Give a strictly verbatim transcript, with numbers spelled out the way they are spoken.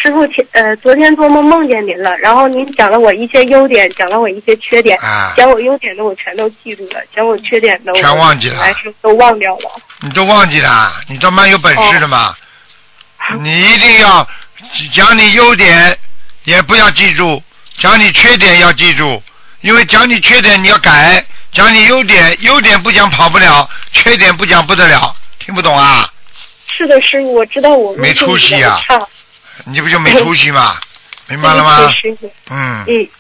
师傅前呃昨天做梦梦见您了，然后您讲了我一些优点，讲了我一些缺点， 啊、 讲我优点的我全都记住了，讲我缺点的我全忘记了， 还是都忘掉了。 你都忘记了，你都蛮有本事的嘛。哦、你一定要讲你优点，也不要记住；讲你缺点要记住，因为讲你缺点你要改，讲你优点，优点不讲跑不了，缺点不讲不得了，听不懂啊？ 是的，师傅，我知道我没出息啊，你不就没出息吗？明白了吗？嗯。 嗯。